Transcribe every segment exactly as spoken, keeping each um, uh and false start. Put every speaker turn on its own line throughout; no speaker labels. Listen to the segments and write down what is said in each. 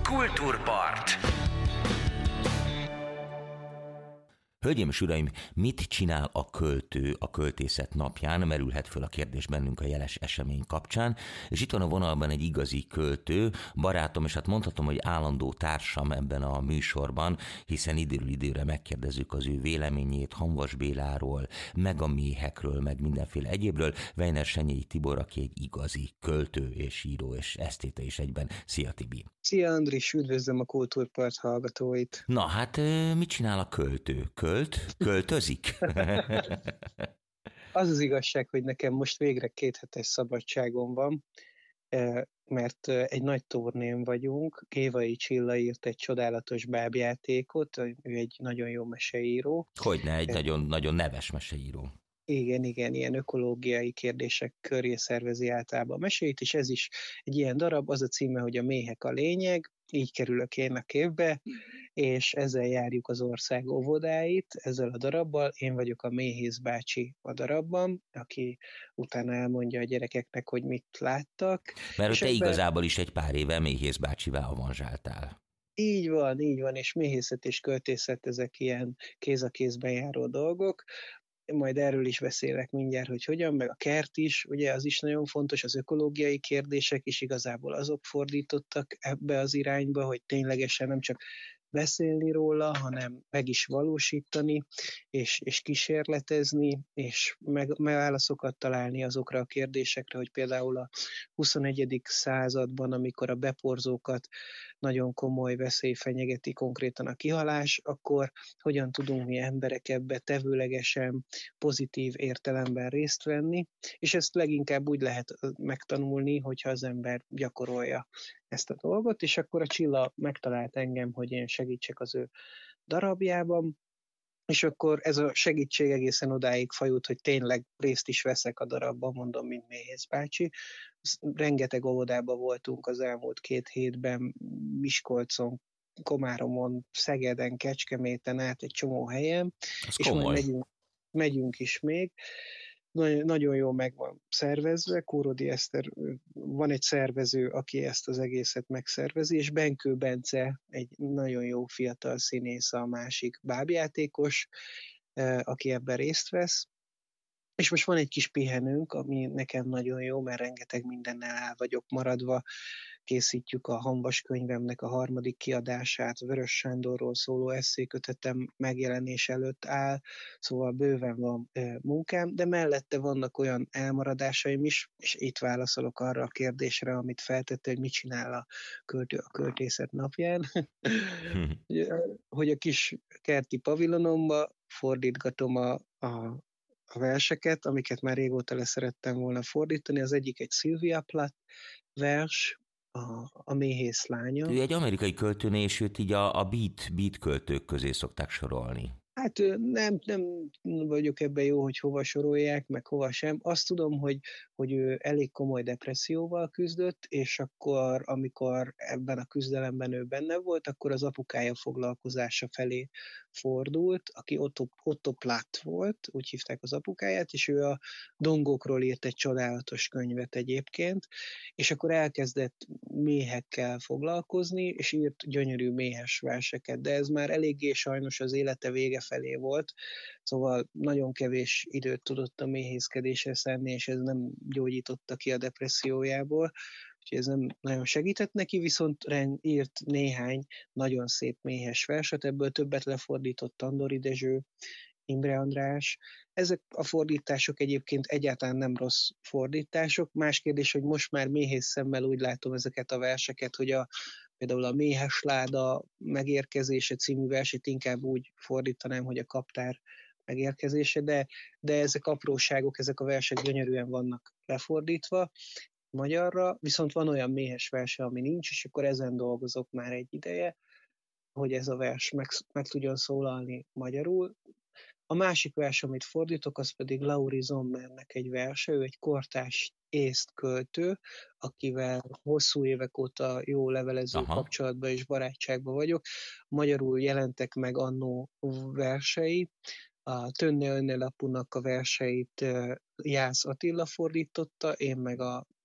Kultúrpart. Hölgyeim és uraim, mit csinál a költő a költészet napján? Merülhet föl a kérdés bennünk a jeles esemény kapcsán, és itt van a vonalban egy igazi költő, barátom, és hát mondhatom, hogy állandó társam ebben a műsorban, hiszen időről időre megkérdezzük az ő véleményét Hamvas Béláról, meg a méhekről, meg mindenféle egyébről. Weiner Senyei Tibor, aki egy igazi költő és író és esztéta is egyben. Szia, Tibi!
Szia, Andris, üdvözlöm a Kultúrpart hallgatóit!
Na hát, mit csinál a költő? Költ? Költözik?
Az az igazság, hogy nekem most végre két hetes szabadságom van, mert egy nagy turnén vagyunk. Gévai Csilla írt egy csodálatos bábjátékot, ő egy nagyon jó meseíró.
Hogyne, egy nagyon, nagyon neves meseíró.
Igen, igen, ilyen ökológiai kérdések köré szervezi általában a meséit, és ez is egy ilyen darab, az a címe, hogy a méhek a lényeg, így kerülök én a képbe, és ezzel járjuk az ország óvodáit, ezzel a darabbal. Én vagyok a Méhész bácsi a darabban, aki utána elmondja a gyerekeknek, hogy mit láttak.
Mert
és
te
ebben...
igazából is egy pár éve Méhész bácsivá avanzsáltál.
Így van, így van, és méhészet és költészet, ezek ilyen kéz a kézben járó dolgok. Majd erről is beszélek mindjárt, hogy hogyan, meg a kert is, ugye az is nagyon fontos, az ökológiai kérdések is igazából azok fordítottak ebbe az irányba, hogy ténylegesen nem csak beszélni róla, hanem meg is valósítani, és, és kísérletezni, és meg, válaszokat találni azokra a kérdésekre, hogy például a huszonegyedik században, amikor a beporzókat nagyon komoly veszély fenyegeti, konkrétan a kihalás, akkor hogyan tudunk mi emberek ebbe tevőlegesen, pozitív értelemben részt venni, és ezt leginkább úgy lehet megtanulni, hogyha az ember gyakorolja ezt a dolgot, és akkor a Csilla megtalált engem, hogy én segítsek az ő darabjában, és akkor ez a segítség egészen odáig fajult, hogy tényleg részt is veszek a darabban, mondom, mint Méhész bácsi. Rengeteg óvodában voltunk az elmúlt két hétben, Miskolcon, Komáromon, Szegeden, Kecskeméten, át egy csomó helyen,
ez
és
komoly.
majd megyünk, megyünk is még. Nagyon, nagyon jól meg van szervezve, Kórodi Eszter, van egy szervező, aki ezt az egészet megszervezi, és Benkő Bence, egy nagyon jó fiatal színész, a másik bábjátékos, aki ebben részt vesz. És most van egy kis pihenőnk, ami nekem nagyon jó, mert rengeteg mindennel el vagyok maradva. Készítjük a Hamvas könyvemnek a harmadik kiadását, Vörös Sándorról szóló esszékötetem megjelenés előtt áll, szóval bőven van e, munkám, de mellette vannak olyan elmaradásaim is, és itt válaszolok arra a kérdésre, amit feltette, hogy mit csinál a költő a költészet napján, hogy a kis kerti pavilonomba fordítgatom a, a a verseket, amiket már régóta leszerettem volna fordítani. Az egyik egy Sylvia Plath vers, a, a méhész lánya.
Ő egy amerikai költőné, és őt így a, a beat, beat költők közé szokták sorolni.
Hát nem, nem vagyok ebben jó, hogy hova sorolják, meg hova sem. Azt tudom, hogy, hogy ő elég komoly depresszióval küzdött, és akkor, amikor ebben a küzdelemben ő benne volt, akkor az apukája foglalkozása felé fordult, aki Otto, Otto Plath volt, úgy hívták az apukáját, és ő a dongókról írt egy csodálatos könyvet egyébként, és akkor elkezdett méhekkel foglalkozni, és írt gyönyörű méhes verseket, de ez már eléggé sajnos az élete vége felé volt, szóval nagyon kevés időt tudott a méhészkedésre szánni, és ez nem gyógyította ki a depressziójából, úgyhogy ez nem nagyon segített neki, viszont írt néhány nagyon szép méhes verset, ebből többet lefordított Tandori Dezső, Imre András. Ezek a fordítások egyébként egyáltalán nem rossz fordítások. Más kérdés, hogy most már méhész szemmel úgy látom ezeket a verseket, hogy a, például a Méhes láda megérkezése című versét inkább úgy fordítanám, hogy a kaptár megérkezése, de, de ezek apróságok, ezek a versek gyönyörűen vannak lefordítva magyarra, viszont van olyan méhes verse, ami nincs, és akkor ezen dolgozok már egy ideje, hogy ez a vers meg, meg tudjon szólalni magyarul. A másik vers, amit fordítok, az pedig Lauri Zommernek egy verse, ő egy kortárs észt költő, akivel hosszú évek óta jó levelező Aha. kapcsolatban és barátságban vagyok. Magyarul jelentek meg annó versei. A Tönne Önne lapunak a verseit Jász Attila fordította, én meg a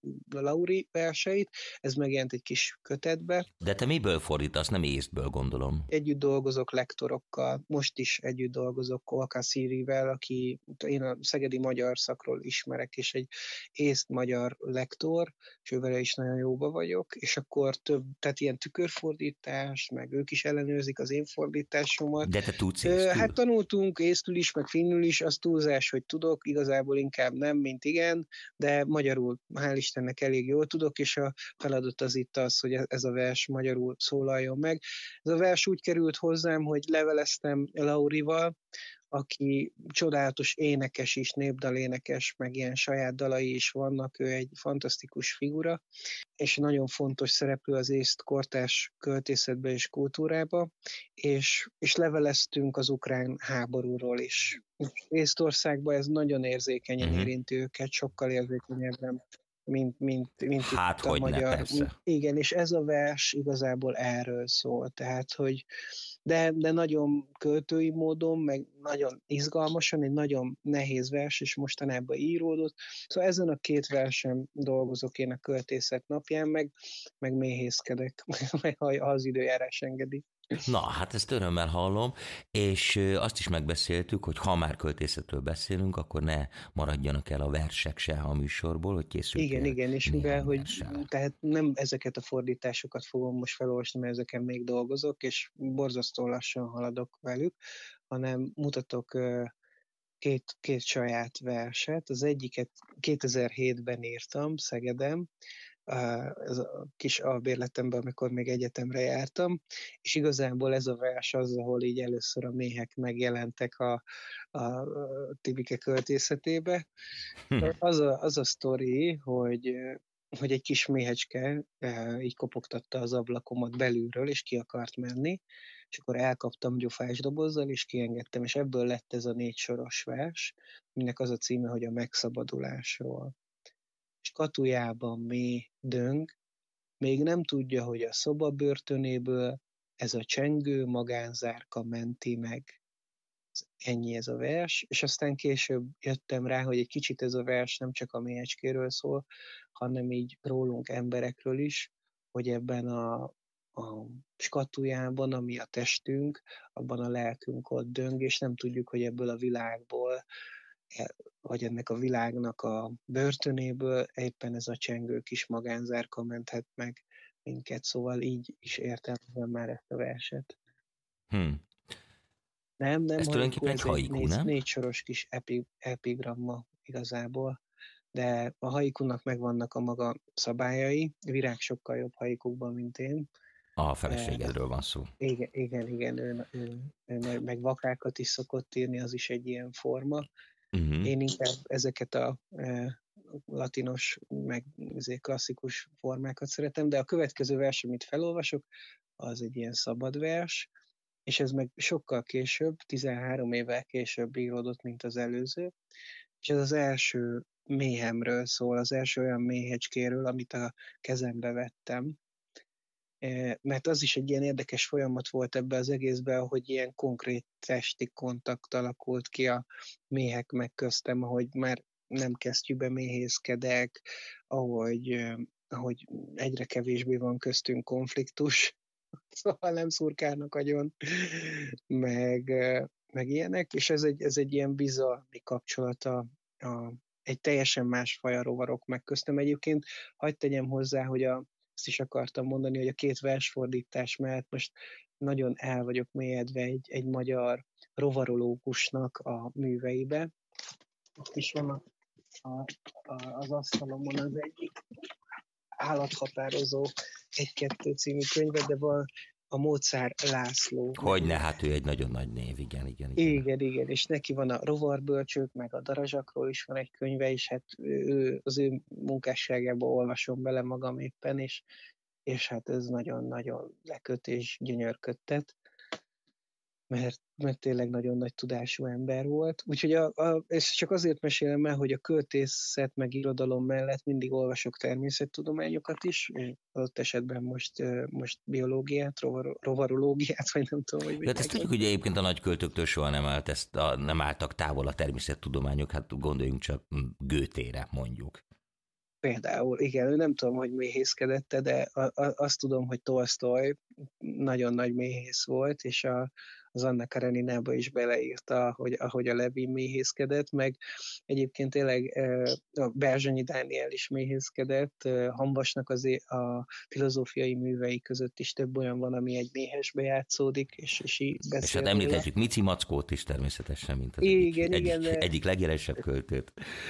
Lauri verseit, ez megjelent egy kis kötetbe.
De te miből fordítasz, nem észtből, gondolom.
Együtt dolgozok lektorokkal, most is együtt dolgozok Kolka Szírivel, aki én a szegedi magyar szakról ismerek, és egy észt-magyar lektor, és ővele is nagyon jóba vagyok, és akkor több, tehát ilyen tükörfordítás, meg ők is ellenőrzik az én fordításomat.
De te tudsz észtül?
Hát tanultunk észtül is, meg finnül is, az túlzás, hogy tudok, igazából inkább nem, mint igen, de magyarul, hál' Istennek elég jól tudok, és a feladat az itt az, hogy ez a vers magyarul szólaljon meg. Ez a vers úgy került hozzám, hogy leveleztem Laurival, aki csodálatos énekes is, népdalénekes, meg ilyen saját dalai is vannak, ő egy fantasztikus figura, és nagyon fontos szereplő az észt kortárs költészetbe és kultúrába, és, és leveleztünk az ukrán háborúról is. Észtországban ez nagyon érzékenyen
uh-huh.
érinti őket, sokkal érzékenyebben, mint, mint, mint
hát,
itt a
hogy
magyar.
Persze.
Igen, és ez a vers igazából erről szól, tehát, hogy de, de nagyon költői módon, meg nagyon izgalmasan, egy nagyon nehéz vers, és mostanában íródott. Szóval ezen a két versen dolgozok én a költészet napján, meg, meg méhészkedek, meg ha az időjárás engedi.
Na, hát ezt örömmel hallom, és azt is megbeszéltük, hogy ha már költészetről beszélünk, akkor ne maradjanak el a versek se a műsorból, hogy készüljünk.
Igen, igen, és mivel, hogy tehát nem ezeket a fordításokat fogom most felolvasni, mert ezeken még dolgozok, és borzasztó lassan haladok velük, hanem mutatok két, két saját verset. Az egyiket kétezer-hétben írtam Szegeden, ez a kis albérletemben, amikor még egyetemre jártam, és igazából ez a vers az, ahol így először a méhek megjelentek a, a, a Tibike költészetébe. Hm. Az a, az a sztori, hogy, hogy egy kis méhecske így kopogtatta az ablakomat belülről, és ki akart menni, és akkor elkaptam gyufás dobozzal, és kiengedtem, és ebből lett ez a négy soros vers, aminek az a címe, hogy a megszabadulásról. És katujában méh döng, még nem tudja, hogy a szoba börtönéből ez a csengő magánzárka menti meg. Ennyi ez a vers, és aztán később jöttem rá, hogy egy kicsit ez a vers nem csak a méhecskéről szól, hanem így rólunk emberekről is, hogy ebben a, a skatujában, ami a testünk, abban a lelkünk ott döng, és nem tudjuk, hogy ebből a világból vagy ennek a világnak a börtönéből éppen ez a csengő kis magánzárka menthet meg minket, szóval így is értelmezem már ezt a verset.
Hmm.
Nem, nem.
Ez tulajdonképpen egy haiku,
négy,
nem?
Négy soros kis epi, epigramma igazából, de a haikunak megvannak a maga szabályai, Virág sokkal jobb haikukban, mint én.
A feleségedről van szó.
Igen, igen, igen ő, ő, ő meg vakákat is szokott írni, az is egy ilyen forma. Uh-huh. Én inkább ezeket a e, latinos, meg klasszikus formákat szeretem, de a következő vers, amit felolvasok, az egy ilyen szabad vers, és ez meg sokkal később, tizenhárom évvel később íródott, mint az előző, és ez az első méhemről szól, az első olyan méhecskéről, amit a kezembe vettem, e, mert az is egy ilyen érdekes folyamat volt ebbe az egészben, hogy ilyen konkrét testi kontakt alakult ki a méhek meg köztem, ahogy már nem kesztyűbe méhészkedek, ahogy, ahogy egyre kevésbé van köztünk konfliktus, szóval nem szurkálnak agyon, meg, meg ilyenek, és ez egy, ez egy ilyen bizalmi kapcsolata, a, egy teljesen más faj a rovarok meg köztem. Egyébként hagyd tegyem hozzá, hogy a, azt is akartam mondani, hogy a két versfordítás mellett most nagyon el vagyok mélyedve egy, egy magyar rovarológusnak a műveibe. Ott is van a, a, a, az asztalomon az egyik állathatározó egy-kettő című könyve, de van a Mozart László.
Hogyne, hát ő egy nagyon nagy név, igen, igen.
Igen, igen, igen, és neki van a rovarbölcsők, meg a darazsakról is van egy könyve, és hát ő, az ő munkásságába olvasom bele magam éppen, és, és hát ez nagyon-nagyon leköt és gyönyörködtet, mert, mert tényleg nagyon nagy tudású ember volt. Úgyhogy a, a, ezt csak azért mesélem el, hogy a költészet meg irodalom mellett mindig olvasok természettudományokat is, adott esetben most, most biológiát, rovar, rovarológiát, vagy nem tudom, hogy...
Hát ezt tudjuk, hogy egyébként a nagy költőktől soha nem, állt ezt a, nem álltak távol a természettudományok, hát gondoljunk csak Goethére mondjuk.
Például, igen, nem tudom, hogy méhészkedette, de a, a, azt tudom, hogy Tolsztoj nagyon nagy méhész volt, és a, az Anna Kareninában is beleírta, hogy ahogy a Levin méhészkedett, meg egyébként tényleg a Berzsenyi Dániel is méhészkedett, Hamvasnak az a filozófiai művei között is több olyan van, ami egy méhesbe játszódik, és, és így beszél.
És hát említhetjük Mici Mackót is természetesen, mint az
igen,
egyik,
igen,
egyik,
de...
egyik legjelesebb költőt.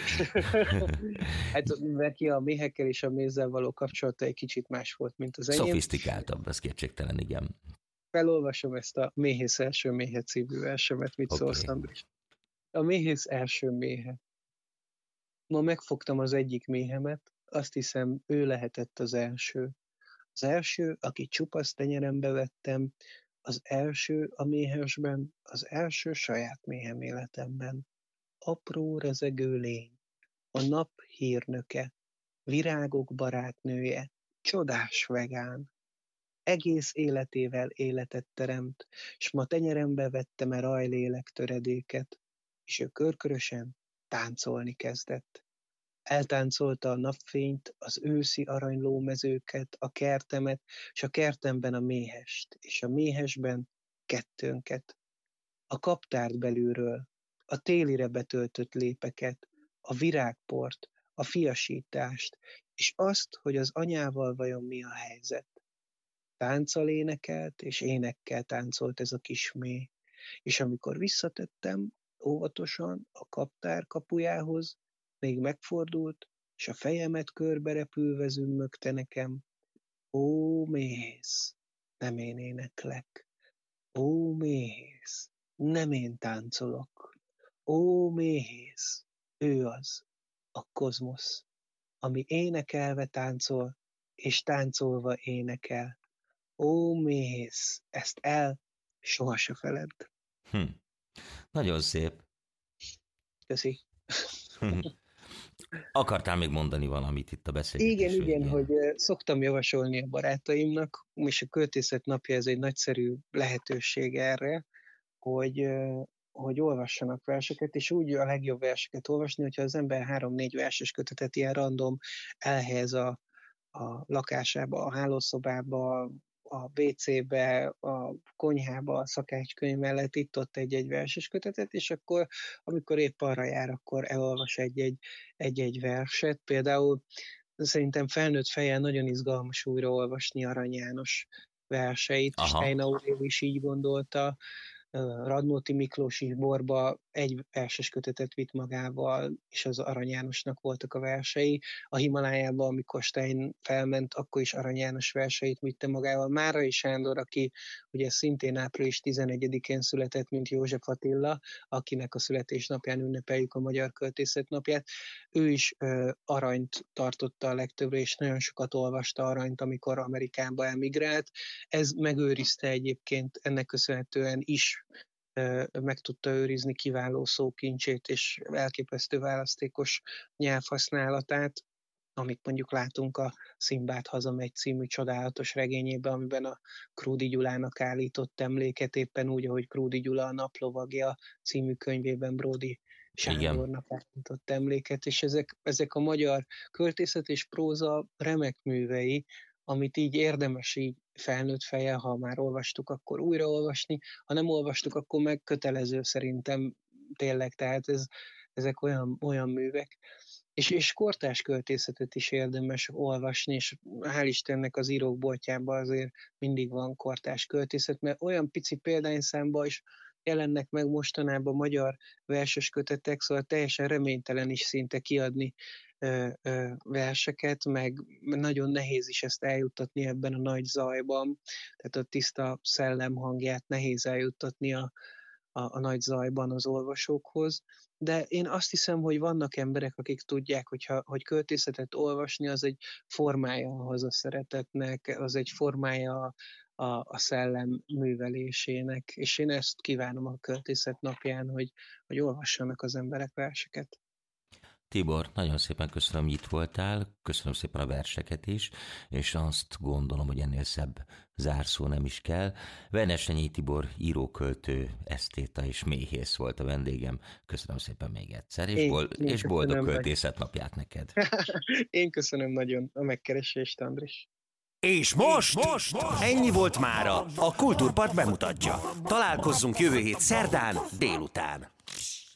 Hát neki a méhekkel és a mézzel való kapcsolata egy kicsit más volt, mint az enyém.
Szofisztikáltabb, az kétségtelen, igen.
Felolvasom ezt a Méhész első méhe című versemet, mit
okay.
szólsz, Andris? A Méhész első méhe. Ma megfogtam az egyik méhemet, azt hiszem, ő lehetett az első. Az első, aki csupasz tenyerembe vettem, az első a méhesben, az első saját méhem életemben. Apró rezegő lény, a nap hírnöke, virágok barátnője, csodás vegán. Egész életével életet teremt, s ma tenyerembe vettem-e rajlélek töredéket, és ő körkörösen táncolni kezdett. Eltáncolta a napfényt, az őszi aranylómezőket, a kertemet, s a kertemben a méhest, és a méhesben kettőnket. A kaptárt belülről, a télire betöltött lépeket, a virágport, a fiasítást, és azt, hogy az anyával vajon mi a helyzet. Tánccal énekelt, és énekkel táncolt ez a kis méh, és amikor visszatettem óvatosan a kaptár kapujához, még megfordult, és a fejemet körberepülve zümmögte nekem. Ó, méhész, nem én éneklek. Ó, méhész, nem én táncolok. Ó, méhész, ő az, a kozmosz, ami énekelve táncol, és táncolva énekel. Ó, méhész, ezt el soha se feledd.
Hm. Nagyon szép.
Köszi.
Akartál még mondani valamit itt a beszélgetés
Igen,
végén?
igen, hogy szoktam javasolni a barátaimnak, és a Költészet napja ez egy nagyszerű lehetőség erre, hogy, hogy olvassanak verseket, és úgy a legjobb verseket olvasni, hogyha az ember három-négy verses kötetet ilyen random elhelyez a, a lakásába, a hálószobába, a vé cébe, a konyhába, a szakácskönyv mellett itt-ott egy-egy verses kötetet, és akkor, amikor épp arra jár, akkor elolvas egy-egy, egy-egy verset. Például szerintem felnőtt fejjel nagyon izgalmas újraolvasni Arany János verseit,
Aha.
Steiner is így gondolta, Radnóti Miklós is borba egy verses kötetet vitt magával, és az Arany Jánosnak voltak a versei. A Himalájában, amikor Stein felment, akkor is Arany János verseit vitte magával. Márai Sándor, aki ugye szintén április tizenegyedikén született, mint József Attila, akinek a születésnapján ünnepeljük a Magyar Költészet napját, ő is ö, aranyt tartotta a legtöbbre, és nagyon sokat olvasta aranyt, amikor Amerikába emigrált. Ez megőrizte egyébként ennek köszönhetően is meg tudta őrizni kiváló szókincsét és elképesztő választékos nyelvhasználatát, amit mondjuk látunk a Szimbád hazamegy című csodálatos regényében, amiben a Krúdy Gyulának állított emléket, éppen úgy, ahogy Krúdy Gyula a Naplovagja című könyvében Bródy Sándornak állított emléket, és ezek, ezek a magyar költészet és próza remek művei, amit így érdemes így felnőtt fejjel, ha már olvastuk, akkor újraolvasni, ha nem olvastuk, akkor meg kötelező szerintem tényleg, tehát ez, ezek olyan, olyan művek. És, és kortárs költészetet is érdemes olvasni, és hál' Istennek az írók boltjában azért mindig van kortárs költészet, mert olyan pici példányszámban is jelennek meg mostanában magyar verses kötetek, szóval teljesen reménytelen is szinte kiadni ö, ö, verseket, meg nagyon nehéz is ezt eljuttatni ebben a nagy zajban, tehát a tiszta szellem hangját nehéz eljuttatni a, a, a nagy zajban az olvasókhoz. De én azt hiszem, hogy vannak emberek, akik tudják, hogyha, hogy költészetet olvasni, az egy formája a hazaszeretetnek, az egy formája a, a szellem művelésének, és én ezt kívánom a Költészet napján, hogy, hogy olvassanak az emberek verseket.
Tibor, nagyon szépen köszönöm, hogy itt voltál, köszönöm szépen a verseket is, és azt gondolom, hogy ennél szebb zárszó nem is kell. Vernesenyi Tibor íróköltő, esztéta és méhész volt a vendégem. Köszönöm szépen még egyszer, és,
Én,
bold-
én
és boldog
köszönöm
költészet napját neked.
Én köszönöm nagyon a megkeresést, Andris.
És most, most, most ennyi volt mára. A Kultúrpart bemutatja. Találkozzunk jövő hét szerdán délután.